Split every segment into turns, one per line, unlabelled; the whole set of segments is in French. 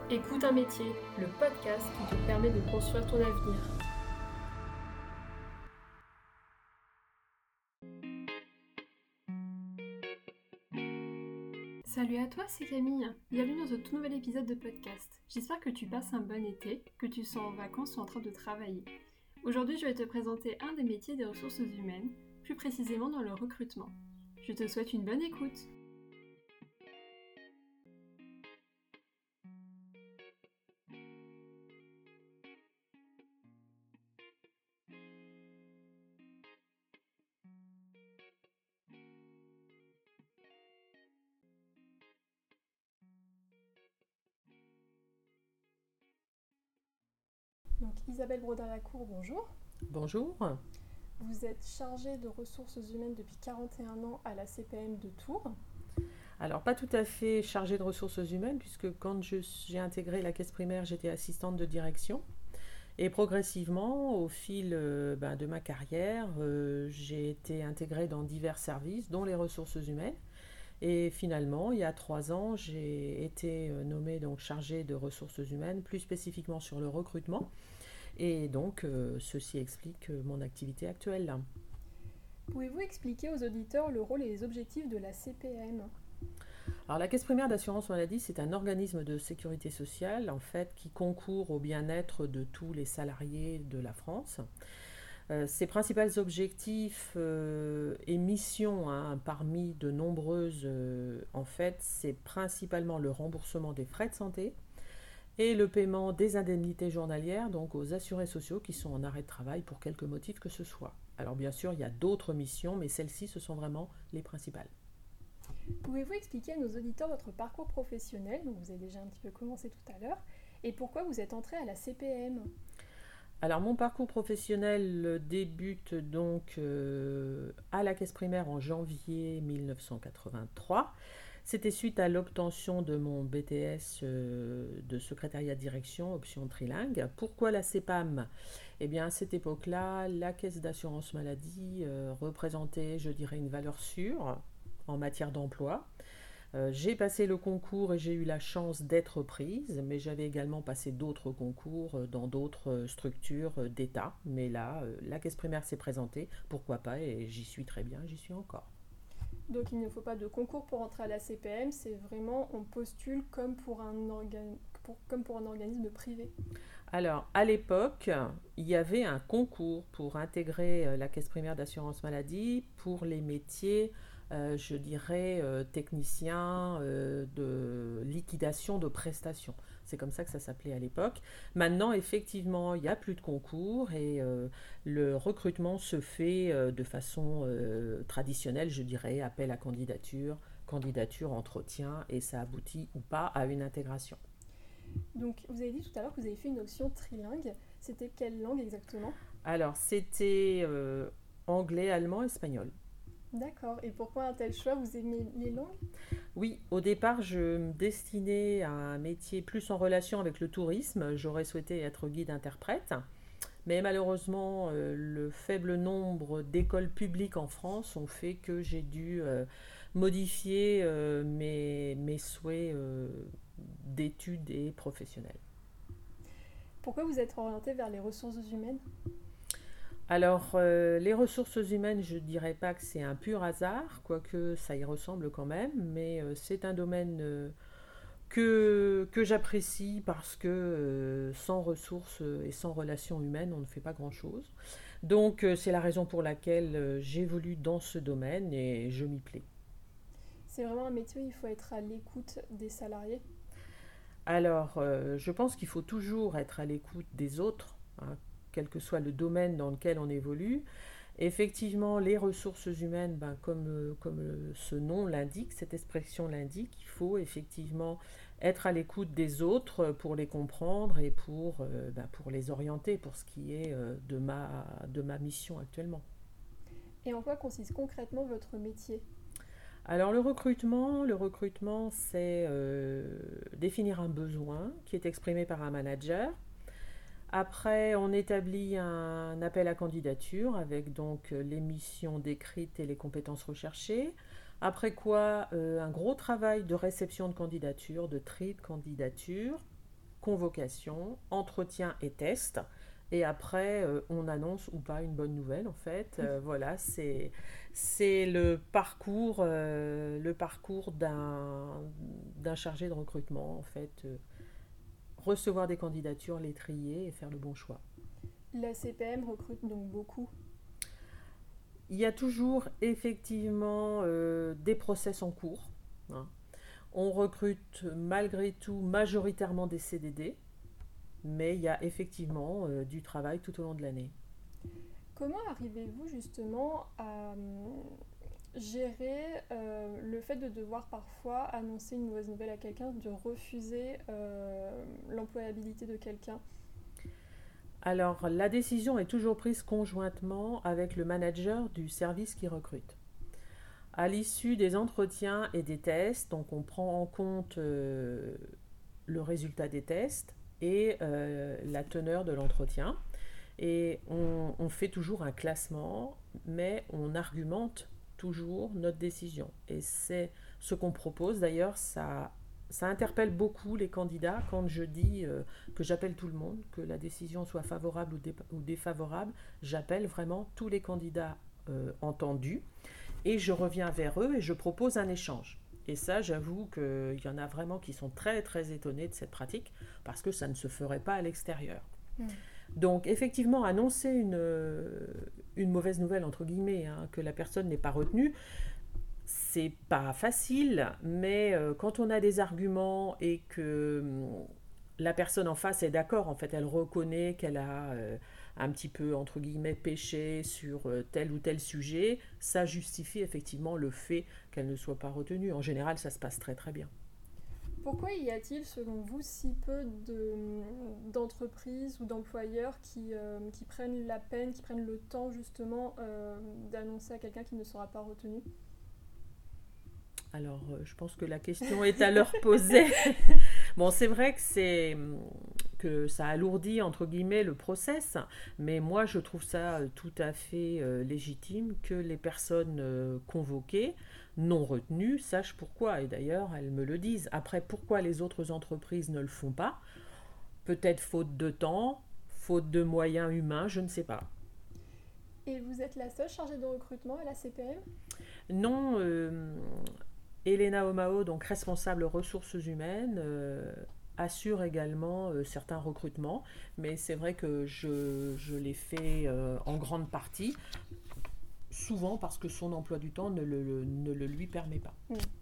Écoute un métier, le podcast qui te permet de construire ton avenir. Salut à toi, c'est Camille. Bienvenue dans ce tout nouvel épisode de podcast. J'espère que tu passes un bon été, que tu sois en vacances ou en train de travailler. Aujourd'hui, je vais te présenter un des métiers des ressources humaines, plus précisément dans le recrutement. Je te souhaite une bonne écoute. Donc Isabelle Brodin-Lacour, bonjour.
Bonjour.
Vous êtes chargée de ressources humaines depuis 41 ans à la CPM de Tours.
Alors, pas tout à fait chargée de ressources humaines, puisque quand j'ai intégré la caisse primaire, j'étais assistante de direction. Et progressivement, au fil de ma carrière, j'ai été intégrée dans divers services, dont les ressources humaines. Et finalement, il y a 3 ans, j'ai été nommée donc chargée de ressources humaines, plus spécifiquement sur le recrutement. Et donc, ceci explique mon activité actuelle là.
Pouvez-vous expliquer aux auditeurs le rôle et les objectifs de la CPM ?
Alors la caisse primaire d'assurance maladie, c'est un organisme de sécurité sociale en fait qui concourt au bien-être de tous les salariés de la France. Ses principaux objectifs et missions, parmi de nombreuses, en fait, c'est principalement le remboursement des frais de santé et le paiement des indemnités journalières, donc aux assurés sociaux qui sont en arrêt de travail pour quelque motif que ce soit. Alors bien sûr, il y a d'autres missions, mais celles-ci, ce sont vraiment les principales.
Pouvez-vous expliquer à nos auditeurs votre parcours professionnel, dont vous avez déjà un petit peu commencé tout à l'heure, et pourquoi vous êtes entré à la CPM ?
Alors mon parcours professionnel débute donc à la caisse primaire en janvier 1983. C'était suite à l'obtention de mon BTS de secrétariat de direction, option trilingue. Pourquoi la CEPAM ? Eh bien à cette époque-là, la caisse d'assurance maladie représentait, je dirais, une valeur sûre en matière d'emploi. J'ai passé le concours et j'ai eu la chance d'être prise, mais j'avais également passé d'autres concours dans d'autres structures d'État. Mais là, la caisse primaire s'est présentée, pourquoi pas, et j'y suis très bien, j'y suis encore.
Donc il ne faut pas de concours pour entrer à la CPM, c'est vraiment on postule comme pour un organisme privé.
Alors, à l'époque, il y avait un concours pour intégrer la caisse primaire d'assurance maladie pour les métiers, je dirais, techniciens de liquidation de prestations. C'est comme ça que ça s'appelait à l'époque. Maintenant, effectivement, il n'y a plus de concours et le recrutement se fait de façon traditionnelle, je dirais, appel à candidature, candidature, entretien, et ça aboutit ou pas à une intégration.
Donc vous avez dit tout à l'heure que vous avez fait une option trilingue. C'était quelle langue exactement ?
Alors, c'était anglais, allemand, espagnol.
D'accord. Et pourquoi un tel choix ? Vous aimez les langues ?
Oui, au départ, je me destinais à un métier plus en relation avec le tourisme. J'aurais souhaité être guide-interprète. Mais malheureusement, le faible nombre d'écoles publiques en France ont fait que j'ai dû modifier mes souhaits d'études et professionnels.
Pourquoi vous êtes orienté vers les ressources humaines ?
Alors, les ressources humaines, je ne dirais pas que c'est un pur hasard, quoique ça y ressemble quand même, mais c'est un domaine que j'apprécie parce que sans ressources et sans relations humaines, on ne fait pas grand-chose. Donc, c'est la raison pour laquelle j'évolue dans ce domaine et je m'y plais.
C'est vraiment un métier où il faut être à l'écoute des salariés.
Alors, je pense qu'il faut toujours être à l'écoute des autres, quel que soit le domaine dans lequel on évolue. Effectivement, les ressources humaines, comme ce nom l'indique, cette expression l'indique, il faut effectivement être à l'écoute des autres pour les comprendre et pour les orienter pour ce qui est de ma mission actuellement.
Et en quoi consiste concrètement votre métier ?
Alors le recrutement c'est définir un besoin qui est exprimé par un manager. Après, on établit un appel à candidature avec donc les missions décrites et les compétences recherchées. Après quoi, un gros travail de réception de candidature, de tri de candidature. convocation, entretien et test. Et après, on annonce ou pas une bonne nouvelle, en fait. Voilà, c'est le parcours d'un chargé de recrutement, en fait. Recevoir des candidatures, les trier et faire le bon choix.
La CPM recrute donc beaucoup.
Il y a toujours effectivement des process en cours, hein. On recrute malgré tout majoritairement des CDD, mais il y a effectivement du travail tout au long de l'année.
Comment arrivez-vous justement à gérer le fait de devoir parfois annoncer une mauvaise nouvelle à quelqu'un, de refuser l'employabilité de quelqu'un?
Alors, la décision est toujours prise conjointement avec le manager du service qui recrute. À l'issue des entretiens et des tests, donc on prend en compte le résultat des tests et la teneur de l'entretien. Et on fait toujours un classement, mais on argumente toujours notre décision. Et c'est ce qu'on propose. D'ailleurs, ça interpelle beaucoup les candidats quand je dis que j'appelle tout le monde, que la décision soit favorable ou défavorable. J'appelle vraiment tous les candidats entendus et je reviens vers eux et je propose un échange. Et ça, j'avoue qu'il y en a vraiment qui sont très très étonnés de cette pratique parce que ça ne se ferait pas à l'extérieur. Donc effectivement, annoncer une mauvaise nouvelle, entre guillemets, hein, que la personne n'est pas retenue, c'est pas facile, mais quand on a des arguments et que la personne en face est d'accord, en fait, elle reconnaît qu'elle a un petit peu, entre guillemets, péché sur tel ou tel sujet, ça justifie effectivement le fait qu'elle ne soit pas retenue. En général, ça se passe très très bien.
Pourquoi y a-t-il, selon vous, si peu d'entreprises ou d'employeurs qui prennent la peine, qui prennent le temps justement d'annoncer à quelqu'un qui ne sera pas retenu?
Alors, je pense que la question est à leur poser. Bon, c'est vrai que ça alourdit, entre guillemets, le process, mais moi, je trouve ça tout à fait légitime que les personnes convoquées, non retenues, sachent pourquoi. Et d'ailleurs, elles me le disent. Après, pourquoi les autres entreprises ne le font pas? Peut-être faute de temps, faute de moyens humains, je ne sais pas.
Et vous êtes la seule chargée de recrutement à la CPM?
Non, Elena Omao, donc responsable ressources humaines, assure également certains recrutements, mais c'est vrai que je les fais en grande partie, souvent parce que son emploi du temps ne le lui permet pas.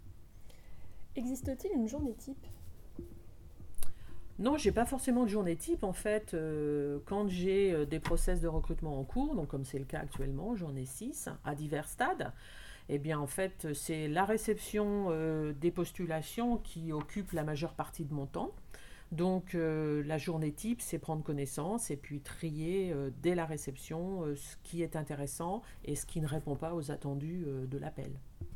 Existe-t-il une journée type?
Non, j'ai pas forcément de journée type. En fait, quand j'ai des process de recrutement en cours, donc comme c'est le cas actuellement, j'en ai 6 à divers stades. Eh bien, en fait, c'est la réception des postulations qui occupe la majeure partie de mon temps. Donc, la journée type, c'est prendre connaissance et puis trier dès la réception ce qui est intéressant et ce qui ne répond pas aux attendus de l'appel.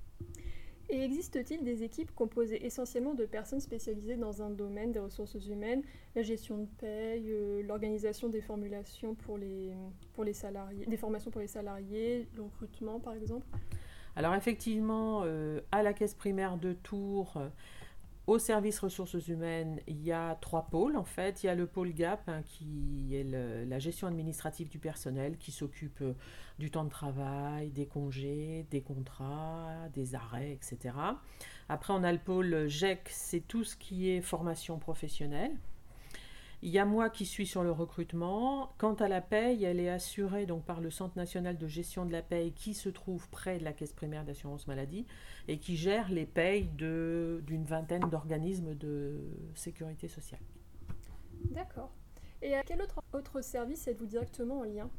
Et existe-t-il des équipes composées essentiellement de personnes spécialisées dans un domaine des ressources humaines, la gestion de paye, l'organisation des formulations pour les salariés, des formations pour les salariés, le recrutement par exemple?
Alors effectivement, à la caisse primaire de Tours, au service ressources humaines, il y a 3 pôles en fait. Il y a le pôle GAP qui est la gestion administrative du personnel qui s'occupe du temps de travail, des congés, des contrats, des arrêts, etc. Après, on a le pôle GEC, c'est tout ce qui est formation professionnelle. Il y a moi qui suis sur le recrutement. Quant à la paye, elle est assurée donc par le Centre national de gestion de la paye qui se trouve près de la caisse primaire d'assurance maladie et qui gère les payes d'une vingtaine d'organismes de sécurité sociale.
D'accord. Et à quel autre service êtes-vous directement en lien?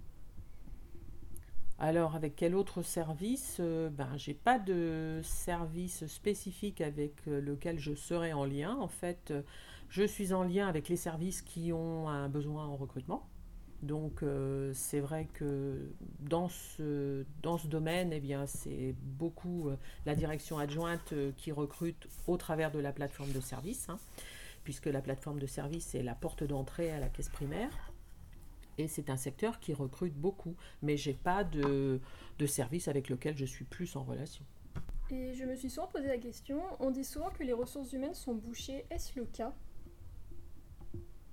Alors, avec quel autre service? J'ai pas de service spécifique avec lequel je serai en lien. En fait, je suis en lien avec les services qui ont un besoin en recrutement. Donc, c'est vrai que dans ce domaine, eh bien, c'est beaucoup la direction adjointe qui recrute au travers de la plateforme de service, hein, puisque la plateforme de service est la porte d'entrée à la caisse primaire. Et c'est un secteur qui recrute beaucoup, mais je n'ai pas de service avec lequel je suis plus en relation.
Et je me suis souvent posé la question, on dit souvent que les ressources humaines sont bouchées, est-ce le cas?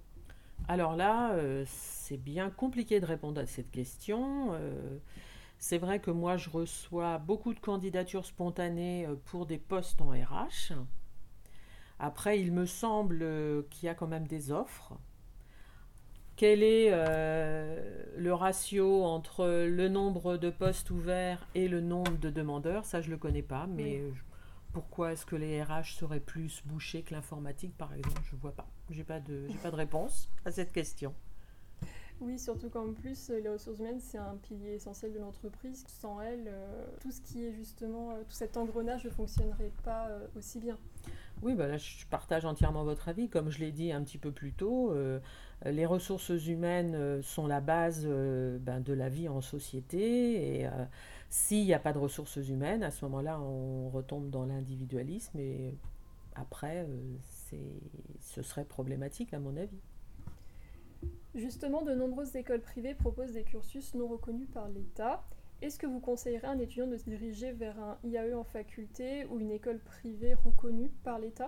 Alors là, c'est bien compliqué de répondre à cette question. C'est vrai que moi, je reçois beaucoup de candidatures spontanées pour des postes en RH. Après, il me semble qu'il y a quand même des offres. Quel est le ratio entre le nombre de postes ouverts et le nombre de demandeurs? Ça, je ne le connais pas,
Oui.
mais pourquoi est-ce que les RH seraient plus bouchés que l'informatique, par exemple? Je ne vois pas. J'ai pas de réponse à cette question.
Oui, surtout qu'en plus, les ressources humaines, c'est un pilier essentiel de l'entreprise. Sans elles, tout ce qui est justement, tout cet engrenage ne fonctionnerait pas aussi bien.
Oui, bah là, je partage entièrement votre avis. Comme je l'ai dit un petit peu plus tôt, les ressources humaines sont la base de la vie en société. Et s'il n'y a pas de ressources humaines, à ce moment-là, on retombe dans l'individualisme. Et après, ce serait problématique, à mon avis.
Justement, de nombreuses écoles privées proposent des cursus non reconnus par l'État. Est-ce que vous conseillerez à un étudiant de se diriger vers un IAE en faculté ou une école privée reconnue par l'État?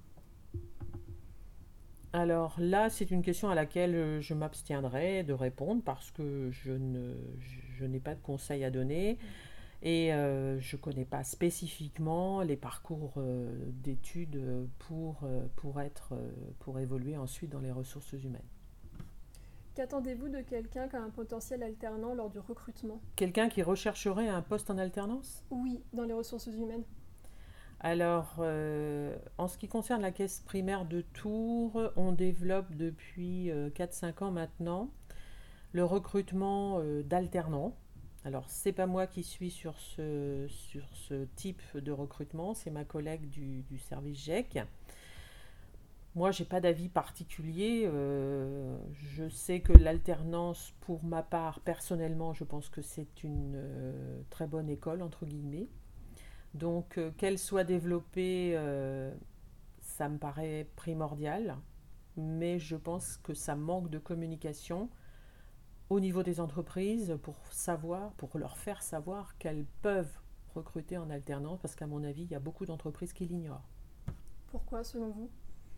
Alors là, c'est une question à laquelle je m'abstiendrai de répondre parce que je n'ai pas de conseils à donner. Et je ne connais pas spécifiquement les parcours d'études pour évoluer ensuite dans les ressources humaines.
Qu'attendez-vous de quelqu'un qui a un potentiel alternant lors du recrutement?
Quelqu'un qui rechercherait un poste en alternance?
Oui, dans les ressources humaines.
Alors, en ce qui concerne la caisse primaire de Tours, on développe depuis 4-5 ans maintenant le recrutement d'alternants. Alors, c'est pas moi qui suis sur ce type de recrutement, c'est ma collègue du service GEC. Moi, j'ai pas d'avis particulier. Je sais que l'alternance, pour ma part, personnellement, je pense que c'est une très bonne école, entre guillemets. Donc, qu'elle soit développée, ça me paraît primordial. Mais je pense que ça manque de communication au niveau des entreprises pour leur faire savoir qu'elles peuvent recruter en alternance, parce qu'à mon avis, il y a beaucoup d'entreprises qui l'ignorent.
Pourquoi, selon vous?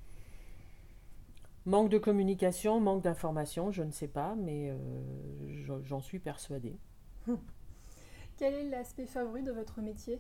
Manque de communication, manque d'information, je ne sais pas, mais j'en suis persuadée.
Quel est l'aspect favori de votre métier?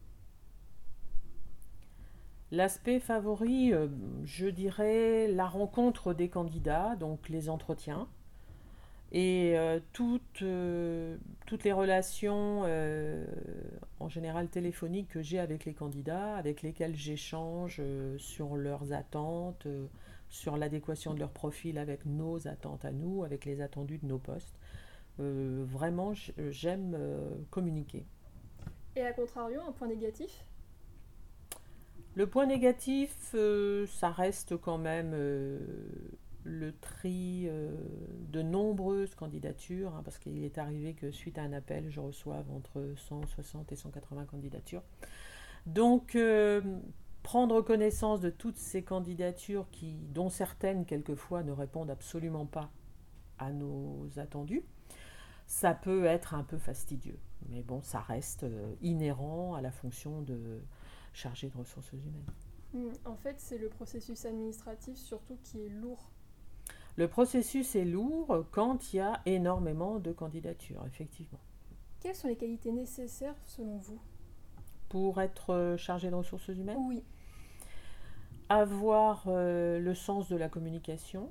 L'aspect favori, je dirais la rencontre des candidats, donc les entretiens, et toutes les relations, en général téléphoniques, que j'ai avec les candidats, avec lesquels j'échange sur leurs attentes, sur l'adéquation de leur profil avec nos attentes à nous, avec les attendus de nos postes. Vraiment, j'aime communiquer.
Et à contrario, un point négatif?
Le point négatif, ça reste quand même le tri de nombreuses candidatures, hein, parce qu'il est arrivé que suite à un appel, je reçoive entre 160 et 180 candidatures. Donc, prendre connaissance de toutes ces candidatures dont certaines, quelquefois, ne répondent absolument pas à nos attendus, ça peut être un peu fastidieux. Mais bon, ça reste inhérent à la fonction de chargé de ressources humaines.
En fait, c'est le processus administratif surtout qui est lourd.
Le processus est lourd quand il y a énormément de candidatures, effectivement.
Quelles sont les qualités nécessaires selon vous?
Pour être chargé de ressources humaines,
Oui.
avoir le sens de la communication,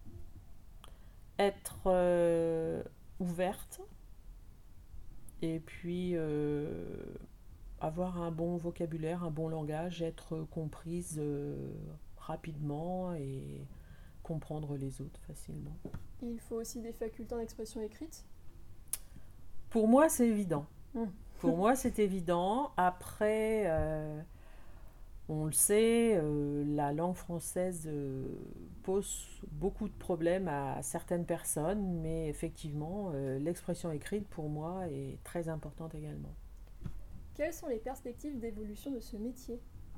être ouverte, et puis avoir un bon vocabulaire, un bon langage, être comprise rapidement et comprendre les autres facilement.
Il faut aussi des facultés en expression écrite.
Pour moi, c'est évident.
Mmh.
Pour moi, c'est évident. Après, on le sait, la langue française pose beaucoup de problèmes à certaines personnes, mais effectivement, l'expression écrite, pour moi, est très importante également.
Quelles sont les perspectives d'évolution de ce métier?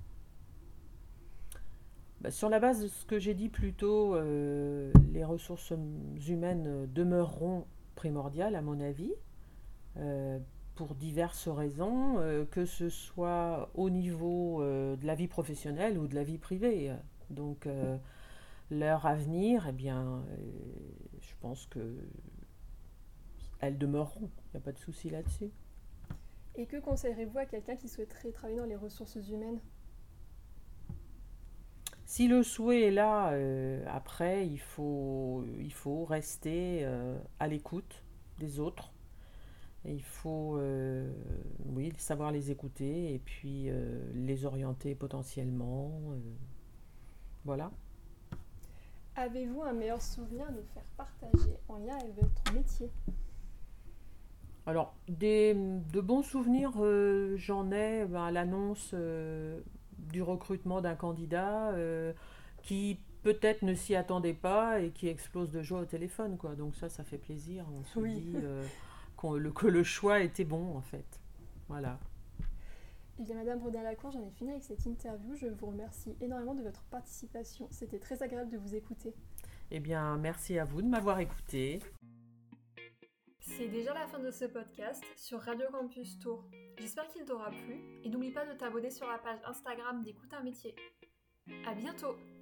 Sur la base de ce que j'ai dit plus tôt, les ressources humaines demeureront primordiales, à mon avis, euh, pour diverses raisons, que ce soit au niveau de la vie professionnelle ou de la vie privée. Donc, leur avenir, eh bien, je pense que elles demeureront. Il n'y a pas de souci là-dessus.
Et que conseillerez-vous à quelqu'un qui souhaiterait travailler dans les ressources humaines?
Si le souhait est là, après, il faut rester à l'écoute des autres. Et il faut, oui, savoir les écouter et puis les orienter potentiellement. Voilà.
Avez-vous un meilleur souvenir à nous faire partager en lien avec votre métier?
Alors, de bons souvenirs, j'en ai à l'annonce du recrutement d'un candidat qui peut-être ne s'y attendait pas et qui explose de joie au téléphone, quoi. Donc ça fait plaisir. On se
Oui.
dit que le choix était bon, en fait. Voilà.
Eh bien, Madame Rodin-Lacour, j'en ai fini avec cette interview. Je vous remercie énormément de votre participation. C'était très agréable de vous écouter.
Eh bien, merci à vous de m'avoir écouté.
C'est déjà la fin de ce podcast sur Radio Campus Tours. J'espère qu'il t'aura plu et n'oublie pas de t'abonner sur la page Instagram d'Écoute un métier. À bientôt!